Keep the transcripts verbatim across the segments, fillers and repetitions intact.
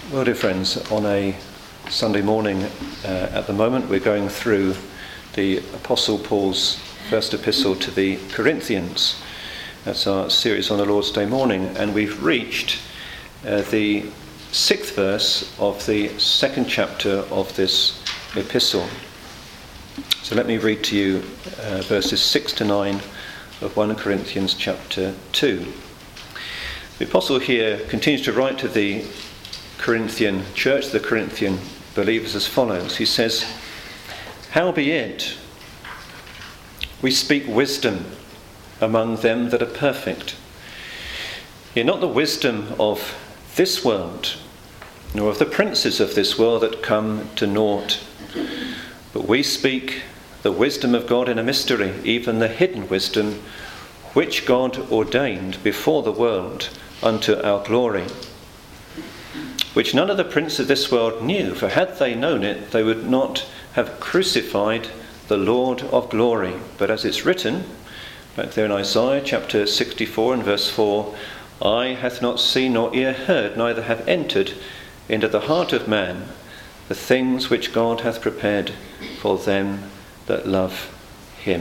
Well, dear friends, on a Sunday morning uh, at the moment, we're going through the Apostle Paul's first epistle to the Corinthians. That's our series on the Lord's Day morning, and we've reached uh, the sixth verse of the second chapter of this epistle. So let me read to you uh, verses six to nine of First Corinthians chapter two. The apostle here continues to write to the Corinthian church, the Corinthian believers, as follows. He says, "Howbeit, we speak wisdom among them that are perfect, yet not the wisdom of this world, nor of the princes of this world that come to naught. But we speak the wisdom of God in a mystery, even the hidden wisdom, which God ordained before the world unto our glory, which none of the princes of this world knew, for had they known it, they would not have crucified the Lord of glory. But as it's written, back there in Isaiah chapter sixty-four and verse four, eye hath not seen nor ear heard, neither have entered into the heart of man the things which God hath prepared for them that love him."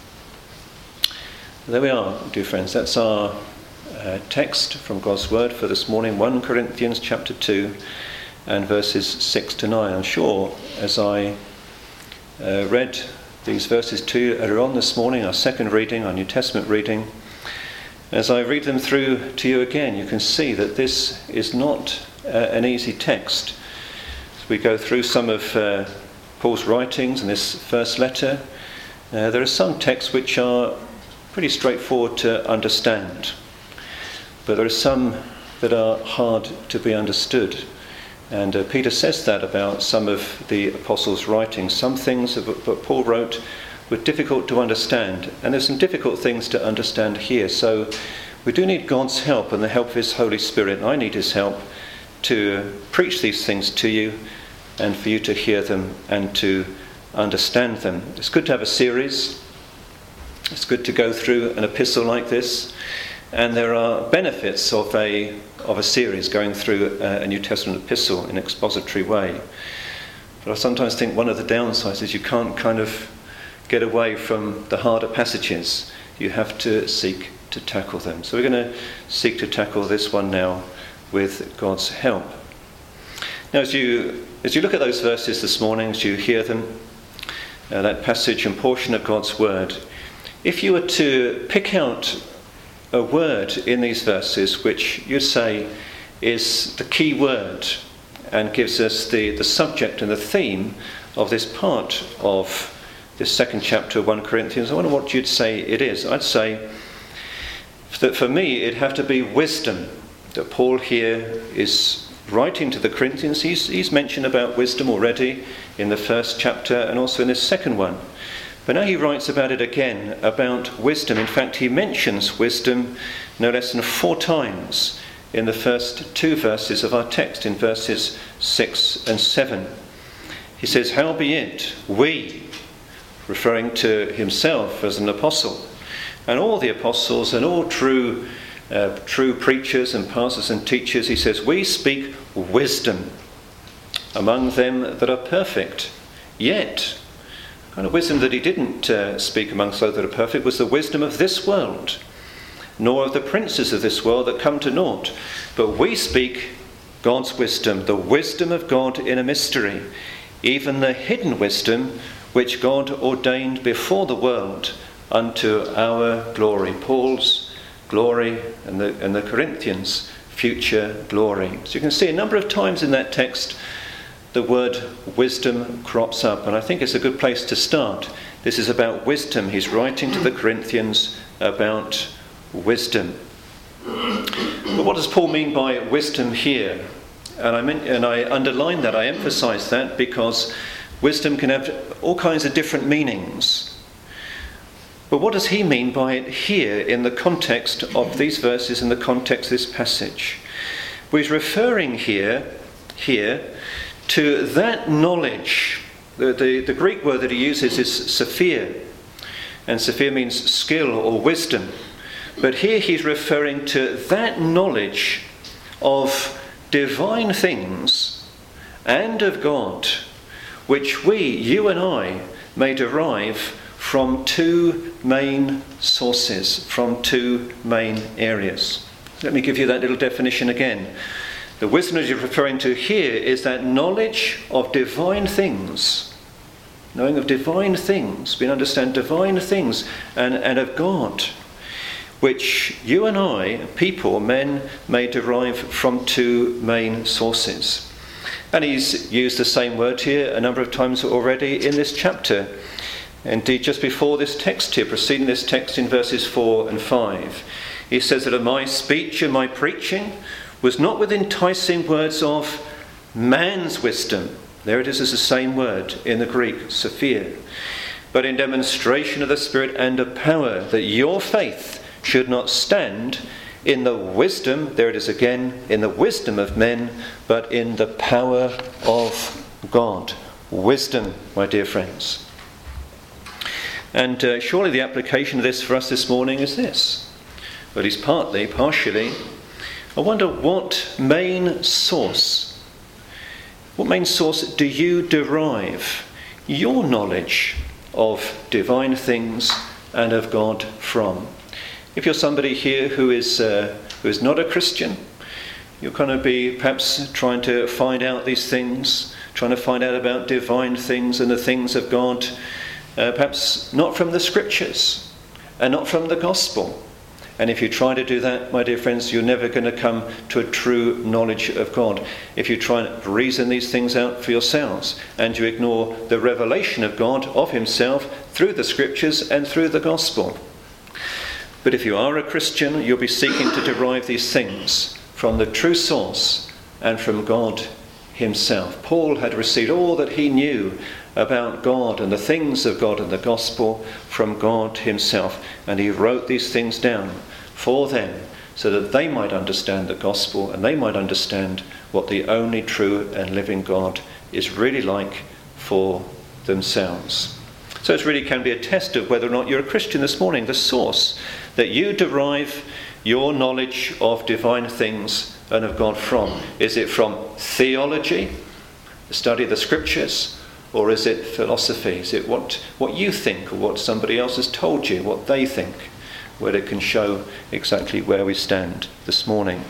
There we are, dear friends. That's our uh, text from God's word for this morning, First Corinthians chapter two and verses six to nine. I'm sure as I uh, read these verses to you earlier on this morning, our second reading, our New Testament reading, as I read them through to you again, you can see that this is not uh, an easy text. As we go through some of uh, Paul's writings in this first letter, uh, there are some texts which are pretty straightforward to understand, but there are some that are hard to be understood. And uh, Peter says that about some of the apostles' writings. Some things that Paul wrote were difficult to understand, and there's some difficult things to understand here. So we do need God's help and the help of his Holy Spirit. I need his help to preach these things to you and for you to hear them and to understand them. It's good to have a series. It's good to go through an epistle like this. And there are benefits of a of a series going through a, a New Testament epistle in an expository way. But I sometimes think one of the downsides is you can't kind of get away from the harder passages. You have to seek to tackle them. So we're going to seek to tackle this one now with God's help. Now, as you as you look at those verses this morning, as you hear them, uh, that passage and portion of God's word, if you were to pick out a word in these verses which you'd say is the key word and gives us the, the subject and the theme of this part of this second chapter of First Corinthians, I wonder what you'd say it is. I'd say that for me it'd have to be wisdom, that Paul here is writing to the Corinthians. He's, he's mentioned about wisdom already in the first chapter and also in this second one. But now he writes about it again, about wisdom. In fact, he mentions wisdom no less than four times in the first two verses of our text, in verses six and seven. He says, "Howbeit, we," referring to himself as an apostle, and all the apostles and all true uh, true preachers and pastors and teachers, he says, "we speak wisdom among them that are perfect, yet..." The kind of wisdom that he didn't uh, speak amongst those that are perfect was the wisdom of this world, nor of the princes of this world that come to naught. But we speak God's wisdom, the wisdom of God in a mystery, even the hidden wisdom which God ordained before the world unto our glory. Paul's glory and the, and the Corinthians' future glory. So you can see a number of times in that text the word wisdom crops up, and I think it's a good place to start. This is about wisdom. He's writing to the Corinthians about wisdom. But what does Paul mean by wisdom here? And I mean, and I underline that, I emphasize that, because wisdom can have all kinds of different meanings. But what does he mean by it here in the context of these verses, in the context of this passage? Well, he's referring here, here, to that knowledge. The, the, the Greek word that he uses is sophia, and sophia means skill or wisdom. But here he's referring to that knowledge of divine things and of God, which we, you and I, may derive from two main sources, from two main areas. Let me give you that little definition again. The wisdom that you're referring to here is that knowledge of divine things, knowing of divine things, we understand divine things, and, and of God, which you and I, people, men, may derive from two main sources. And he's used the same word here a number of times already in this chapter. Indeed, just before this text here, preceding this text in verses four and five, he says that my speech and my preaching was not with enticing words of man's wisdom. There it is as the same word in the Greek, Sophia. But in demonstration of the Spirit and of power, that your faith should not stand in the wisdom, there it is again, in the wisdom of men, but in the power of God. Wisdom, my dear friends. And uh, surely the application of this for us this morning is this. At least partly, partially. I wonder what main source, what main source do you derive your knowledge of divine things and of God from? If you're somebody here who is uh, who is not a Christian, you're going to be perhaps trying to find out these things, trying to find out about divine things and the things of God, uh, perhaps not from the Scriptures and not from the Gospel. And if you try to do that, my dear friends, you're never going to come to a true knowledge of God. If you try to reason these things out for yourselves and you ignore the revelation of God, of himself, through the Scriptures and through the Gospel. But if you are a Christian, you'll be seeking to derive these things from the true source and from God himself. Paul had received all that he knew about God and the things of God and the gospel from God himself. And he wrote these things down for them so that they might understand the gospel and they might understand what the only true and living God is really like for themselves. So it really can be a test of whether or not you're a Christian this morning. The source that you derive your knowledge of divine things and of God from. Is it from theology, the study of the Scriptures, or is it philosophy? Is it what, what you think or what somebody else has told you, what they think? Where it can show exactly where we stand this morning.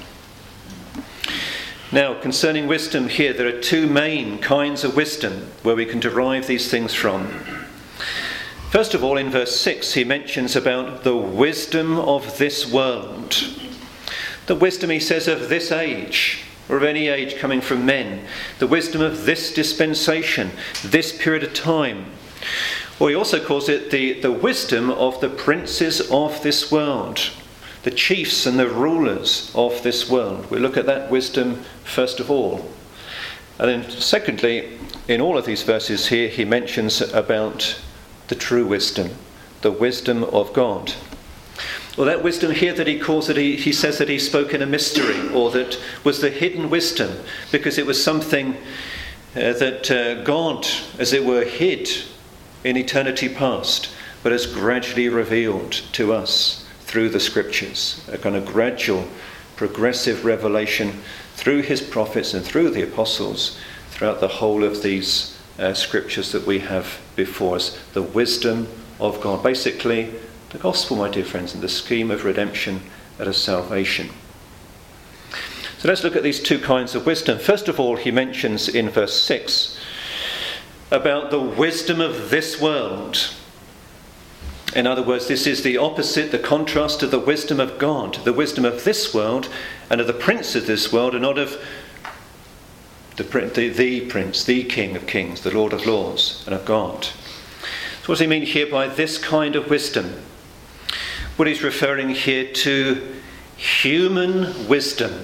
Now, concerning wisdom here, there are two main kinds of wisdom where we can derive these things from. First of all, in verse six, he mentions about the wisdom of this world. The wisdom, he says, of this age, or of any age coming from men. The wisdom of this dispensation, this period of time. Or he also calls it the, the wisdom of the princes of this world, the chiefs and the rulers of this world. We look at that wisdom first of all. And then secondly, in all of these verses here, he mentions about the true wisdom, the wisdom of God. Well, that wisdom here that he calls it, he, he says that he spoke in a mystery, or that was the hidden wisdom, because it was something uh, that uh, God, as it were, hid in eternity past, but has gradually revealed to us through the Scriptures, a kind of gradual, progressive revelation through his prophets and through the apostles throughout the whole of these uh, Scriptures that we have before us. The wisdom of God. Basically, the gospel, my dear friends, and the scheme of redemption and of salvation. So let's look at these two kinds of wisdom. First of all, he mentions in verse six about the wisdom of this world. In other words, this is the opposite, the contrast to the wisdom of God. The wisdom of this world and of the prince of this world, and not of the, the, the prince, the King of kings, the Lord of lords, and of God. So what does he mean here by this kind of wisdom? Well, he's referring here to human wisdom.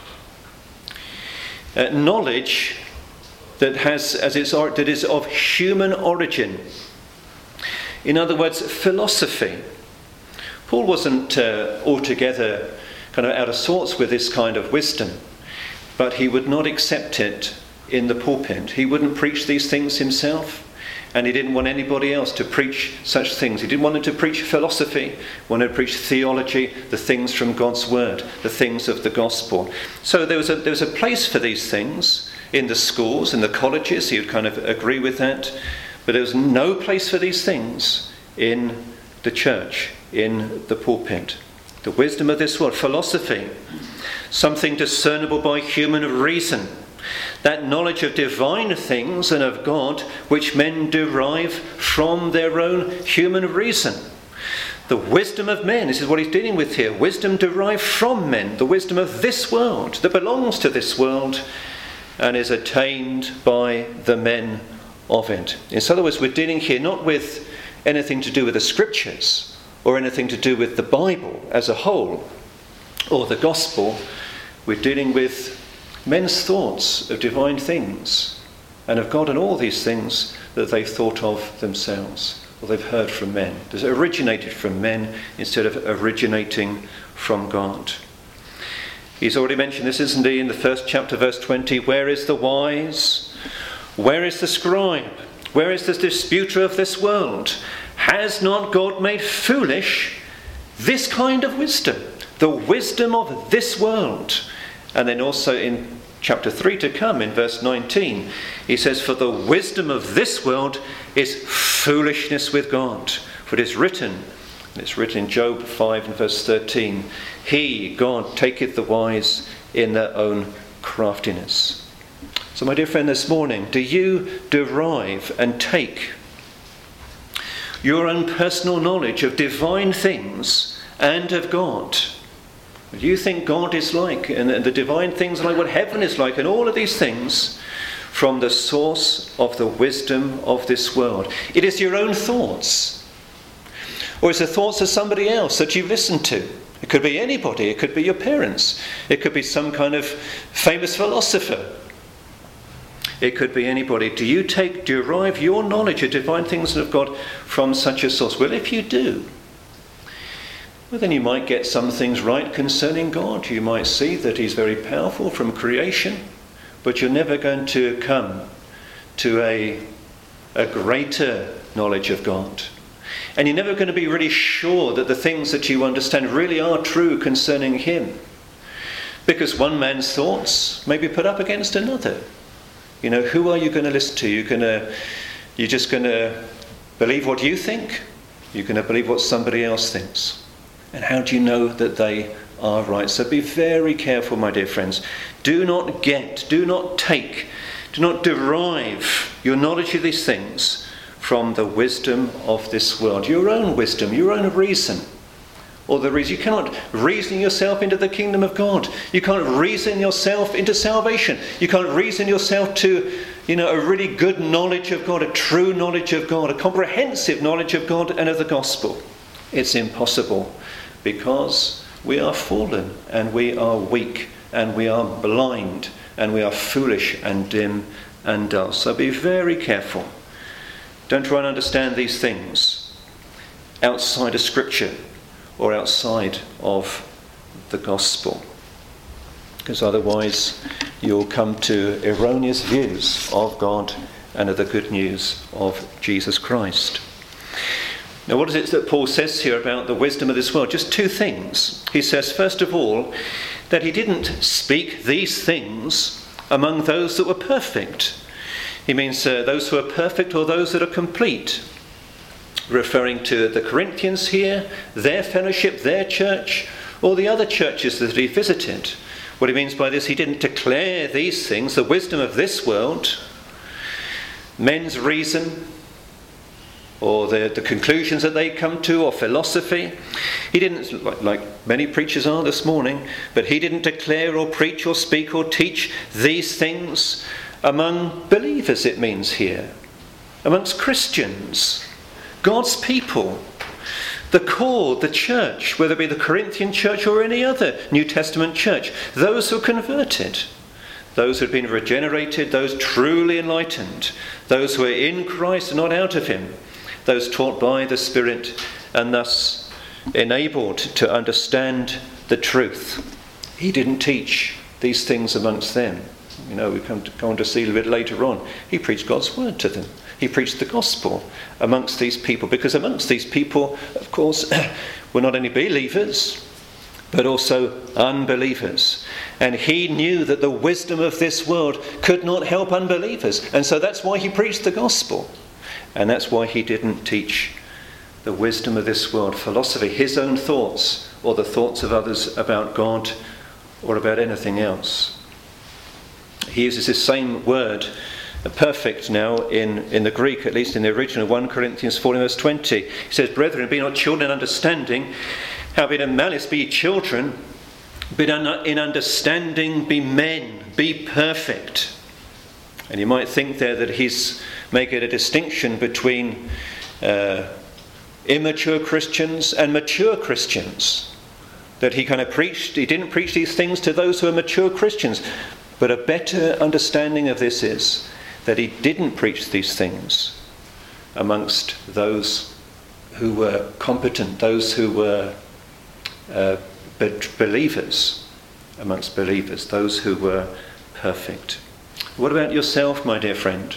Uh, knowledge that has as its or- that is of human origin. In other words, philosophy. Paul wasn't uh, altogether kind of out of sorts with this kind of wisdom, but he would not accept it in the pulpit. He wouldn't preach these things himself, And he didn't want anybody else to preach such things. He didn't want them to preach philosophy. He wanted to preach theology, the things from God's word, the things of the gospel. So there was a, there was a place for these things in the schools, in the colleges. He would kind of agree with that. But there was no place for these things in the church, in the pulpit. The wisdom of this world, philosophy, something discernible by human reason. That knowledge of divine things and of God which men derive from their own human reason. The wisdom of men, this is what he's dealing with here. Wisdom derived from men, the wisdom of this world, that belongs to this world and is attained by the men of it. In other words, we're dealing here not with anything to do with the scriptures or anything to do with the Bible as a whole or the gospel. We're dealing with men's thoughts of divine things and of God and all these things that they've thought of themselves or they've heard from men. They've originated from men instead of originating from God. He's already mentioned this, isn't he, in the first chapter, verse twenty. Where is the wise? Where is the scribe? Where is the disputer of this world? Has not God made foolish this kind of wisdom? The wisdom of this world. And then also in chapter three to come, in verse nineteen, he says, for the wisdom of this world is foolishness with God. For it is written, and it's written in Job five and verse thirteen, he, God, taketh the wise in their own craftiness. So my dear friend, this morning, do you derive and take your own personal knowledge of divine things and of God? What do you think God is like, and the divine things like what heaven is like, and all of these things from the source of the wisdom of this world? It is your own thoughts, or it's the thoughts of somebody else that you've listened to. It could be anybody. It could be your parents. It could be some kind of famous philosopher. It could be anybody. Do you take, derive your knowledge of divine things of God from such a source? Well, if you do, well, then you might get some things right concerning God. You might see that he's very powerful from creation, but you're never going to come to a, a greater knowledge of God. And you're never going to be really sure that the things that you understand really are true concerning him. Because one man's thoughts may be put up against another. You know, who are you going to listen to? You're, gonna, you're just going to believe what you think? You're going to believe what somebody else thinks? And how do you know that they are right? So be very careful, my dear friends. Do not get, do not take, do not derive your knowledge of these things from the wisdom of this world. Your own wisdom, your own reason. Or the reason. You cannot reason yourself into the kingdom of God. You can't reason yourself into salvation. You can't reason yourself to, you know, a really good knowledge of God, a true knowledge of God, a comprehensive knowledge of God and of the gospel. It's impossible, because we are fallen and we are weak and we are blind and we are foolish and dim and dull. So be very careful. Don't try and understand these things outside of Scripture or outside of the gospel, because otherwise you'll come to erroneous views of God and of the good news of Jesus Christ. Now, what is it that Paul says here about the wisdom of this world? Just two things. He says, first of all, that he didn't speak these things among those that were perfect. He means uh, those who are perfect or those that are complete. Referring to the Corinthians here, their fellowship, their church, or the other churches that he visited. What he means by this, he didn't declare these things, the wisdom of this world, men's reason, or the, the conclusions that they come to, or philosophy. He didn't, like, like many preachers are this morning, but he didn't declare or preach or speak or teach these things among believers, it means here. Amongst Christians, God's people, the called, the church, whether it be the Corinthian church or any other New Testament church, those who are converted, those who have been regenerated, those truly enlightened, those who are in Christ and not out of him, those taught by the Spirit and thus enabled to understand the truth. He didn't teach these things amongst them. You know, we come to, come on to see a little bit later on. He preached God's word to them. He preached the gospel amongst these people, because amongst these people, of course, were not only believers, but also unbelievers. And he knew that the wisdom of this world could not help unbelievers. And so that's why he preached the gospel. And that's why he didn't teach the wisdom of this world, philosophy, his own thoughts, or the thoughts of others about God or about anything else. He uses this same word, perfect now, in, in the Greek, at least in the original, First Corinthians fourteen verse twenty. He says, "Brethren, be not children in understanding, howbeit in malice be ye children, but in understanding be men, be perfect." And you might think there that he's making a distinction between uh, immature Christians and mature Christians. That he kind of preached, he didn't preach these things to those who are mature Christians. But a better understanding of this is that he didn't preach these things amongst those who were competent, those who were uh, believers, amongst believers, those who were perfect. What about yourself, my dear friend?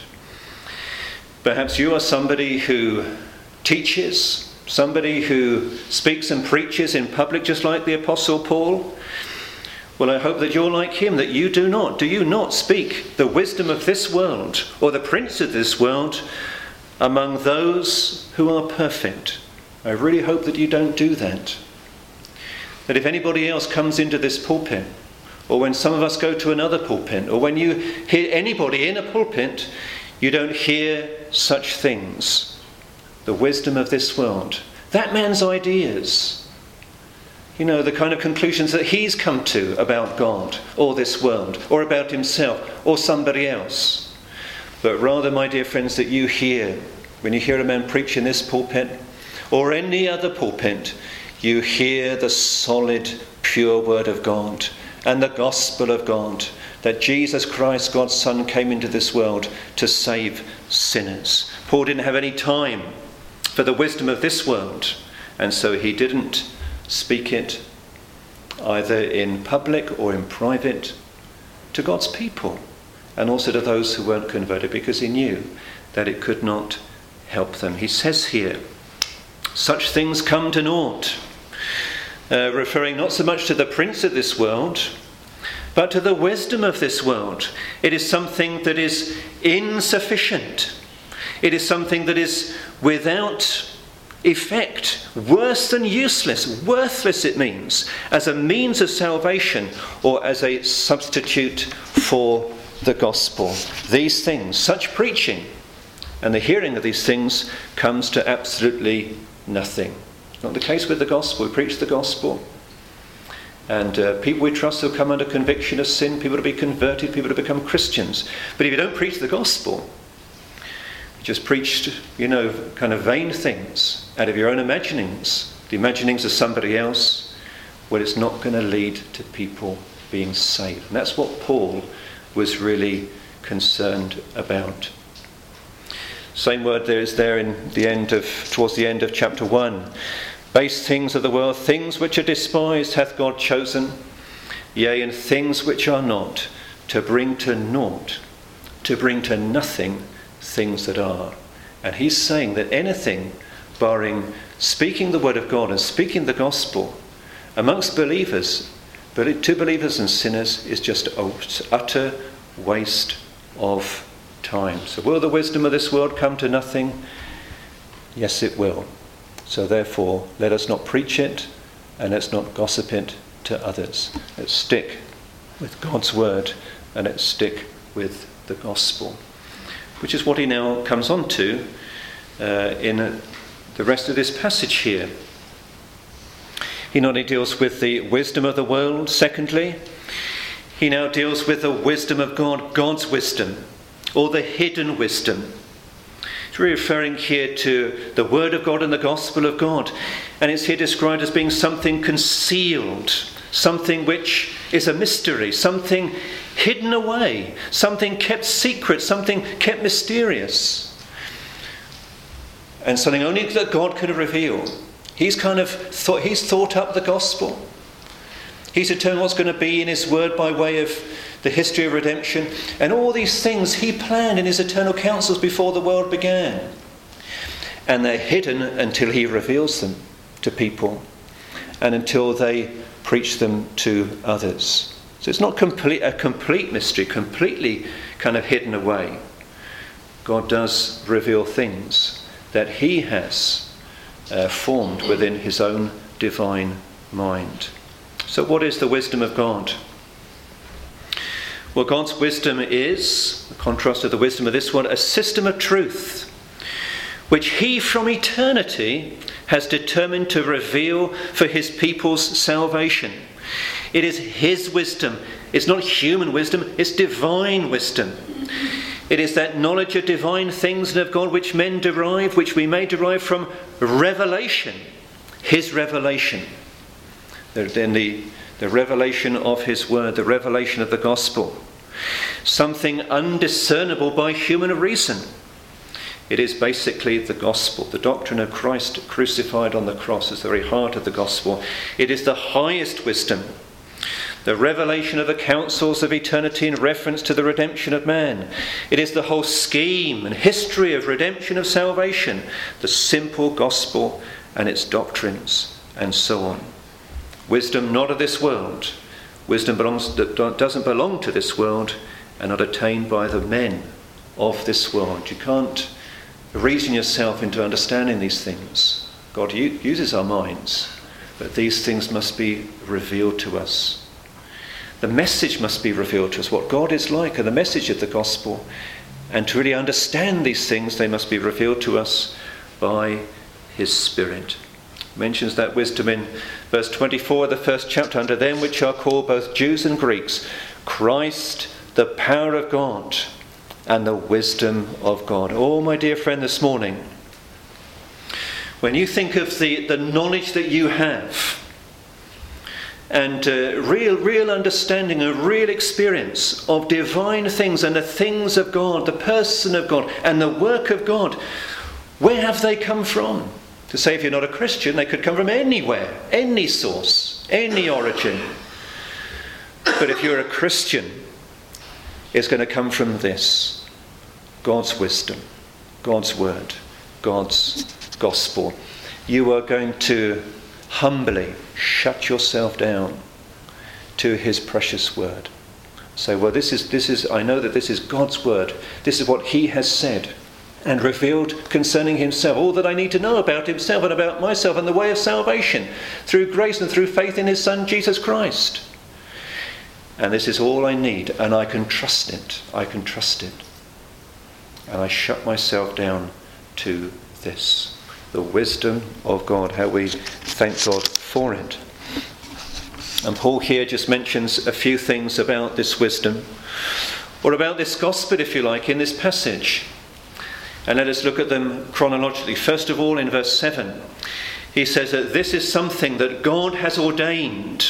Perhaps you are somebody who teaches, somebody who speaks and preaches in public just like the Apostle Paul. Well, I hope that you're like him, that you do not. Do you not speak the wisdom of this world or the prince of this world among those who are perfect? I really hope that you don't do that. That if anybody else comes into this pulpit, or when some of us go to another pulpit, or when you hear anybody in a pulpit, you don't hear such things. The wisdom of this world. That man's ideas. You know, the kind of conclusions that he's come to about God or this world or about himself or somebody else. But rather, my dear friends, that you hear, when you hear a man preach in this pulpit or any other pulpit, you hear the solid, pure word of God and the gospel of God, that Jesus Christ, God's Son, came into this world to save sinners. Paul didn't have any time for the wisdom of this world, and so he didn't speak it either in public or in private to God's people, and also to those who weren't converted, because he knew that it could not help them. He says here, such things come to naught, uh, referring not so much to the prince of this world, but to the wisdom of this world. It is something that is insufficient. It is something that is without effect, worse than useless, worthless it means, as a means of salvation or as a substitute for the gospel. These things, such preaching and the hearing of these things, comes to absolutely nothing. Not the case with the gospel. We preach the gospel, and uh, people we trust will come under conviction of sin, people to be converted, people to become Christians. But if you don't preach the gospel, you just preached, you know, kind of vain things out of your own imaginings, the imaginings of somebody else, well, it's not going to lead to people being saved. And that's what Paul was really concerned about. Same word there is there in the end of, towards the end of chapter one. Base things of the world, things which are despised hath God chosen, yea, and things which are not, to bring to naught, to bring to nothing things that are. And he's saying that anything barring speaking the word of God and speaking the gospel amongst believers, but to believers and sinners, is just an utter waste of time. So will the wisdom of this world come to nothing? Yes, it will. So therefore, let us not preach it, and let's not gossip it to others. Let's stick with God's word, and let's stick with the gospel. Which is what he now comes on to uh, in uh, the rest of this passage here. He not only deals with the wisdom of the world, secondly, he now deals with the wisdom of God, God's wisdom, or the hidden wisdom. He's really referring here to the word of God and the gospel of God. And it's here described as being something concealed, something which is a mystery, something hidden away, something kept secret, something kept mysterious, and something only that God could reveal. He's kind of thought, he's thought up the gospel. He's determined what's going to be in his word by way of the history of redemption, and all these things he planned in his eternal counsels before the world began. And they're hidden until he reveals them to people and until they preach them to others. So it's not complete, a complete mystery, completely kind of hidden away. God does reveal things that he has uh, formed within his own divine mind. So what is the wisdom of God? Well, God's wisdom is, in contrast to the wisdom of this one, a system of truth which he from eternity has determined to reveal for his people's salvation. It is his wisdom. It's not human wisdom, it's divine wisdom. It is that knowledge of divine things and of God which men derive, which we may derive from revelation, his revelation. Then the, the revelation of his word, the revelation of the gospel. Something undiscernible by human reason. It is basically the gospel. The doctrine of Christ crucified on the cross is the very heart of the gospel. It is the highest wisdom. The revelation of the counsels of eternity in reference to the redemption of man. It is the whole scheme and history of redemption, of salvation. The simple gospel and its doctrines and so on. Wisdom not of this world. Wisdom belongs, that doesn't belong to this world and not attained by the men of this world. You can't reason yourself into understanding these things. God u- uses our minds, but these things must be revealed to us. The message must be revealed to us, what God is like, and the message of the gospel. And to really understand these things, they must be revealed to us by his Spirit. Mentions that wisdom in verse twenty-four of the first chapter. Unto them which are called both Jews and Greeks, Christ, the power of God and the wisdom of God. Oh, my dear friend, this morning, when you think of the, the knowledge that you have and uh, real, real understanding and real experience of divine things and the things of God, the person of God and the work of God, where have they come from? To say if you're not a Christian, they could come from anywhere, any source, any origin. But if you're a Christian, it's going to come from this. God's wisdom, God's word, God's gospel. You are going to humbly shut yourself down to his precious word. Say, well, this is, this is, I know that this is God's word. This is what he has said and revealed concerning himself. All that I need to know about himself and about myself and the way of salvation through grace and through faith in his Son, Jesus Christ. And this is all I need, and I can trust it. I can trust it. And I shut myself down to this. The wisdom of God. How we thank God for it. And Paul here just mentions a few things about this wisdom. Or about this gospel, if you like, in this passage. And let us look at them chronologically. First of all, in verse seven, he says that this is something that God has ordained.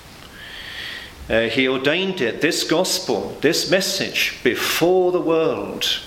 Uh, he ordained it, this gospel, this message, before the world.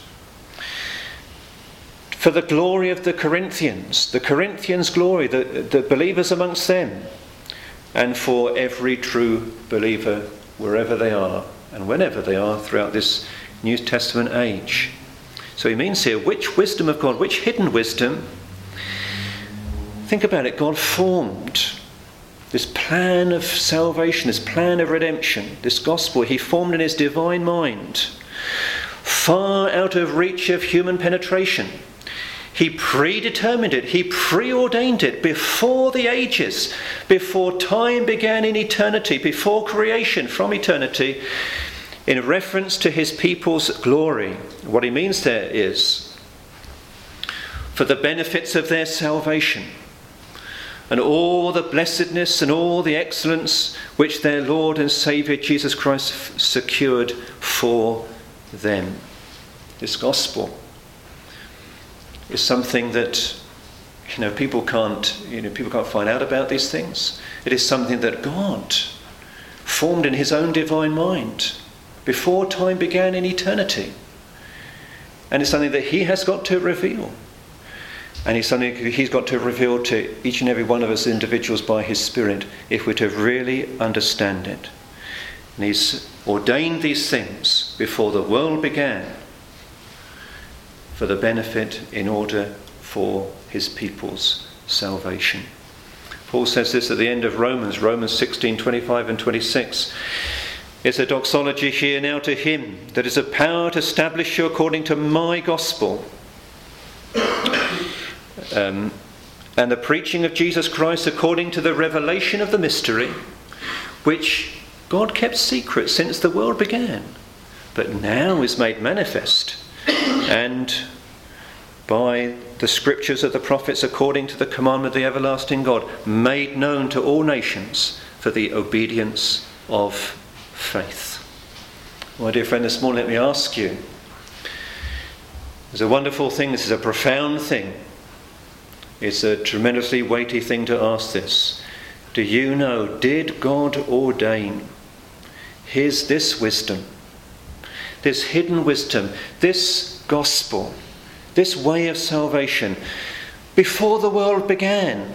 For the glory of the Corinthians, the Corinthians' glory, the, the believers amongst them, and for every true believer wherever they are and whenever they are throughout this New Testament age. So he means here, which wisdom of God, which hidden wisdom? Think about it. God formed this plan of salvation, this plan of redemption, this gospel he formed in his divine mind, far out of reach of human penetration. He predetermined it, he preordained it before the ages, before time began in eternity, before creation from eternity, in reference to his people's glory. What he means there is for the benefits of their salvation and all the blessedness and all the excellence which their Lord and Saviour Jesus Christ secured for them. This gospel is something that, you know, people can't, you know, people can't find out about these things. It is something that God formed in his own divine mind before time began in eternity. And it's something that he has got to reveal. And it's something he's got to reveal to each and every one of us individuals by his Spirit if we're to really understand it. And he's ordained these things before the world began for the benefit in order for his people's salvation. Paul says this at the end of Romans, Romans sixteen, twenty-five and twenty-six. It's a doxology here now to him that is a power to establish you according to my gospel. Um, and the preaching of Jesus Christ according to the revelation of the mystery, which God kept secret since the world began, but now is made manifest, and by the scriptures of the prophets according to the commandment of the everlasting God, made known to all nations for the obedience of faith. My dear friend, this morning let me ask you, it's a wonderful thing, this is a profound thing, it's a tremendously weighty thing to ask this. Do you know, did God ordain his this wisdom, this hidden wisdom, this gospel, this way of salvation before the world began?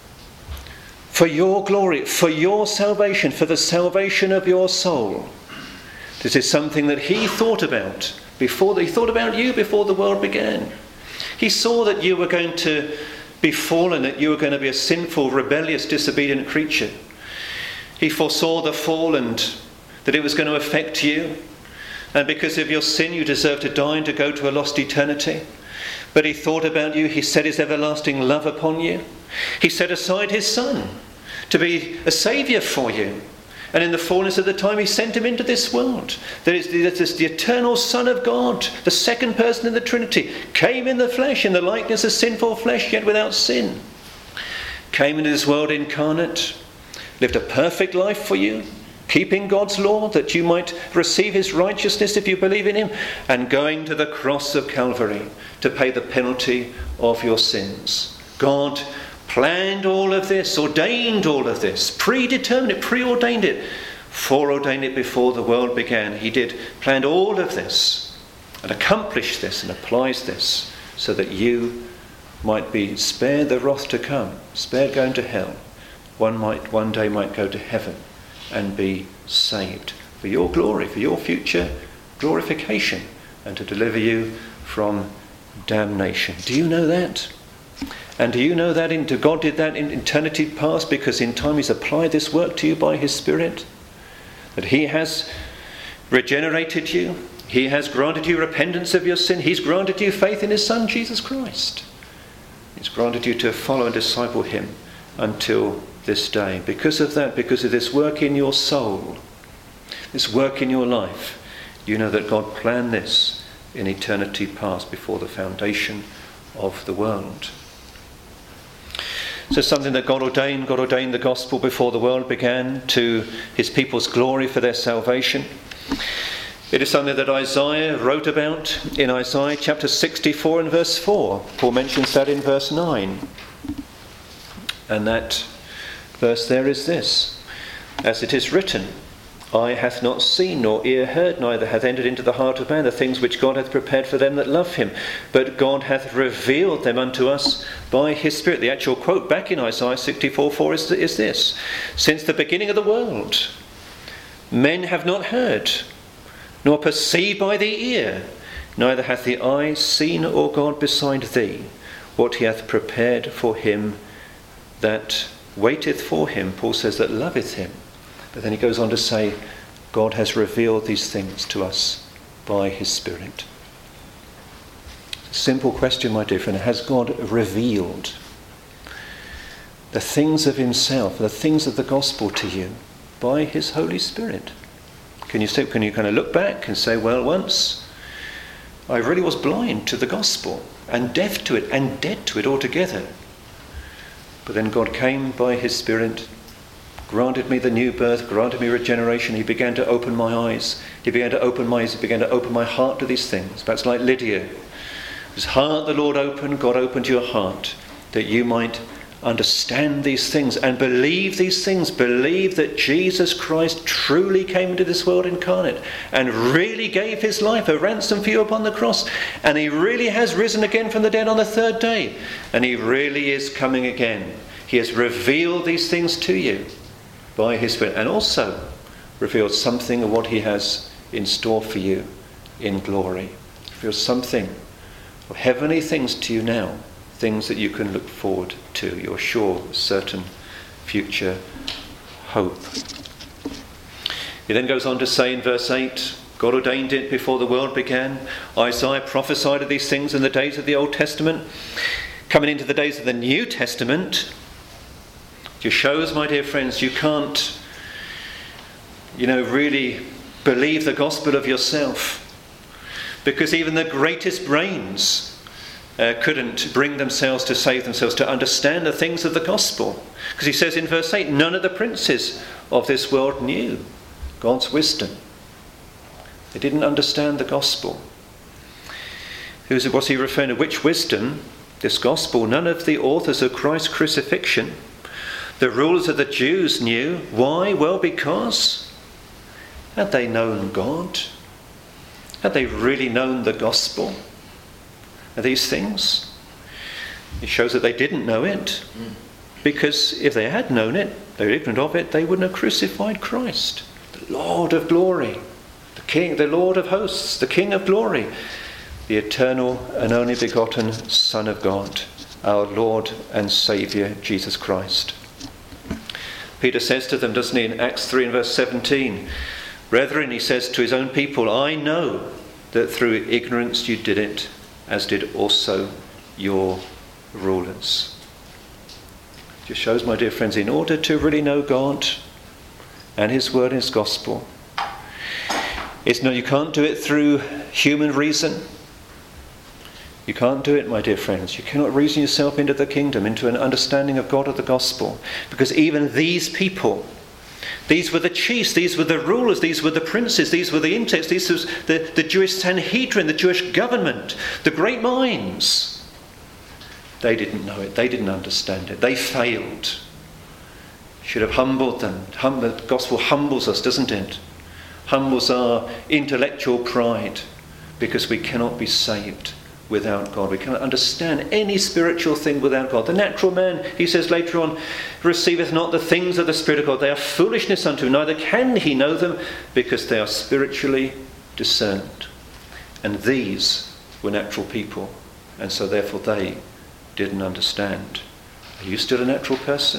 For your glory, for your salvation, for the salvation of your soul. This is something that he thought about before, he thought about you before the world began. He saw that you were going to be fallen, that you were going to be a sinful, rebellious, disobedient creature. He foresaw the fall and that it was going to affect you. And because of your sin, you deserve to die and to go to a lost eternity. But he thought about you. He set his everlasting love upon you. He set aside his Son to be a saviour for you. And in the fullness of the time, he sent him into this world. That is the, that is the eternal Son of God, the second person in the Trinity, came in the flesh, in the likeness of sinful flesh, yet without sin. Came into this world incarnate, lived a perfect life for you, keeping God's law, that you might receive his righteousness if you believe in him, and going to the cross of Calvary to pay the penalty of your sins. God planned all of this, ordained all of this, predetermined it, preordained it, foreordained it before the world began. He did, planned all of this and accomplished this and applies this so that you might be spared the wrath to come, spared going to hell. One might, one day might go to heaven and be saved for your glory, for your future glorification, and to deliver you from damnation. Do you know that? And do you know that into God did that in eternity past, because in time he's applied this work to you by his Spirit? That he has regenerated you, he has granted you repentance of your sin, he's granted you faith in his Son Jesus Christ. He's granted you to follow and disciple him until this day. Because of that, because of this work in your soul, this work in your life, you know that God planned this in eternity past before the foundation of the world. So something that God ordained, God ordained the gospel before the world began to his people's glory for their salvation. It is something that Isaiah wrote about in Isaiah chapter sixty-four and verse four. Paul mentions that in verse nine. And that verse there is this: as it is written, eye hath not seen, nor ear heard, neither hath entered into the heart of man the things which God hath prepared for them that love him. But God hath revealed them unto us by his Spirit. The actual quote back in Isaiah sixty-four four is, is this: since the beginning of the world, men have not heard, nor perceived by the ear, neither hath the eye seen, O God, beside thee, what he hath prepared for him that waiteth for him. Paul says that loveth him. But then he goes on to say, God has revealed these things to us by his Spirit. Simple question, my dear friend. Has God revealed the things of himself, the things of the gospel to you by his Holy Spirit? Can you say, can you kind of look back and say, well, once I really was blind to the gospel and deaf to it and dead to it altogether. But then God came by his Spirit, granted me the new birth, granted me regeneration. He began to open my eyes. He began to open my eyes. He began to open my heart to these things. Perhaps like Lydia, whose heart the Lord opened, God opened your heart, that you might understand these things and believe these things. Believe that Jesus Christ truly came into this world incarnate and really gave his life a ransom for you upon the cross. And he really has risen again from the dead on the third day. And he really is coming again. He has revealed these things to you by his Spirit. And also, reveals something of what he has in store for you in glory. Reveals something of heavenly things to you now, things that you can look forward to, your sure, certain future hope. He then goes on to say in verse eight, God ordained it before the world began. Isaiah prophesied of these things in the days of the Old Testament. Coming into the days of the New Testament, just shows, my dear friends, you can't, you know, really believe the gospel of yourself. Because even the greatest brains uh, couldn't bring themselves to save themselves, to understand the things of the gospel. Because he says in verse eight, none of the princes of this world knew God's wisdom. They didn't understand the gospel. Who's, what's he referring to? Which wisdom? This gospel. None of the authors of Christ's crucifixion, the rulers of the Jews, knew. Why? Well, because had they known God? Had they really known the gospel? Are these things? It shows that they didn't know it. Because if they had known it, they were ignorant of it, they wouldn't have crucified Christ, the Lord of glory. King, the Lord of hosts, the King of glory, the eternal and only begotten Son of God, our Lord and Saviour, Jesus Christ. Peter says to them, doesn't he, in Acts three and verse seventeen, brethren, he says to his own people, I know that through ignorance you did it, as did also your rulers. Just shows, my dear friends, in order to really know God and his word and his gospel, It's no, you can't do it through human reason. You can't do it, my dear friends. You cannot reason yourself into the kingdom, into an understanding of God or the gospel. Because even these people, these were the chiefs, these were the rulers, these were the princes, these were the intellects, these was the, the Jewish Sanhedrin, the Jewish government, the great minds. They didn't know it. They didn't understand it. They failed. Should have humbled them. Hum- the gospel humbles us, doesn't it? Humbles our intellectual pride, because we cannot be saved without God. We cannot understand any spiritual thing without God. The natural man, he says later on, receiveth not the things of the Spirit of God. They are foolishness unto him, neither can he know them, because they are spiritually discerned. And these were natural people, and so therefore they didn't understand. Are you still a natural person?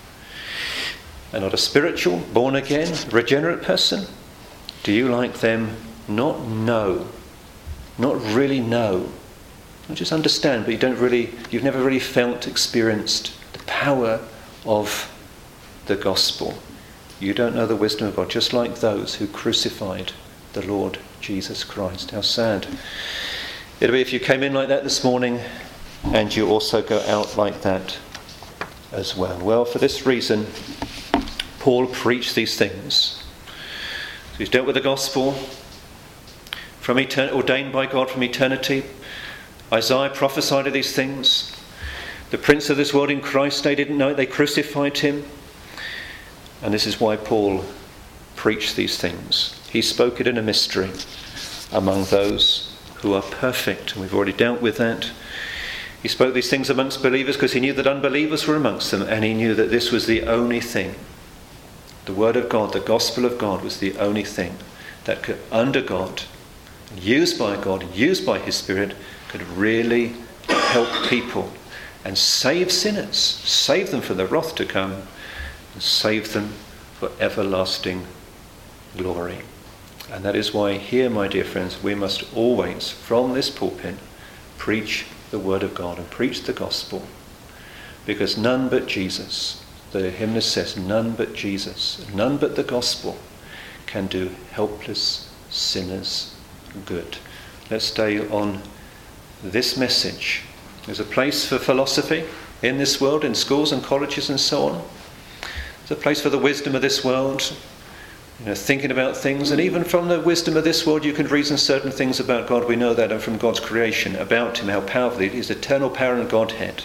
And not a spiritual, born again, regenerate person? Do you, like them, not know, not really know, not just understand, but you don't really, you've never really felt, experienced the power of the gospel? You don't know the wisdom of God, just like those who crucified the Lord Jesus Christ. How sad. It'll be if you came in like that this morning and you also go out like that as well. Well, for this reason, Paul preached these things. He's dealt with the gospel from etern- ordained by God from eternity. Isaiah prophesied of these things. The prince of this world in Christ, they didn't know it. They crucified him. And this is why Paul preached these things. He spoke it in a mystery among those who are perfect. And we've already dealt with that. He spoke these things amongst believers because he knew that unbelievers were amongst them. And he knew that this was the only thing. The word of God, the gospel of God, was the only thing that could, under God, used by God, used by his Spirit, could really help people and save sinners, save them from the wrath to come, and save them for everlasting glory. And that is why here, my dear friends, we must always, from this pulpit, preach the word of God and preach the gospel. Because none but Jesus, the hymnist says, none but Jesus, none but the gospel can do helpless sinners good. Let's stay on this message. There's a place for philosophy in this world, in schools and colleges and so on. There's a place for the wisdom of this world, you know, thinking about things. And even from the wisdom of this world, you can reason certain things about God. We know that, and from God's creation, about him, how powerful he is, eternal power and Godhead.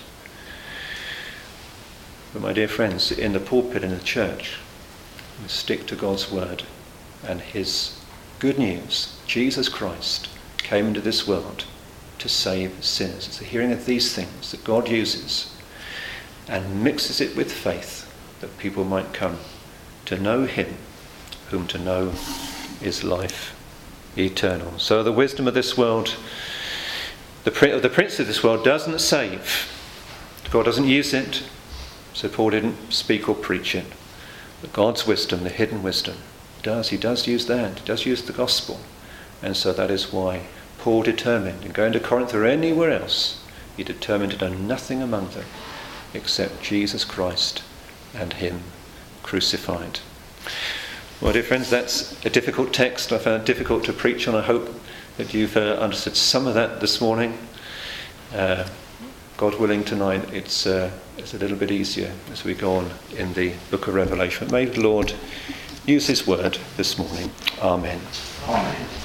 But my dear friends, in the pulpit, in the church, we stick to God's word and his good news. Jesus Christ came into this world to save sinners. It's the hearing of these things that God uses and mixes it with faith, that people might come to know him whom to know is life eternal. So the wisdom of this world, the, the prince of this world doesn't save. God doesn't use it, so Paul didn't speak or preach it. But God's wisdom, the hidden wisdom, does. He does use that. He does use the gospel. And so that is why Paul determined, in going to Corinth or anywhere else, he determined to know nothing among them except Jesus Christ and him crucified. Well, dear friends, that's a difficult text. I found it difficult to preach on. I hope that you've uh, understood some of that this morning. Uh, God willing, tonight it's, uh, it's a little bit easier as we go on in the book of Revelation. May the Lord use his word this morning. Amen. Amen.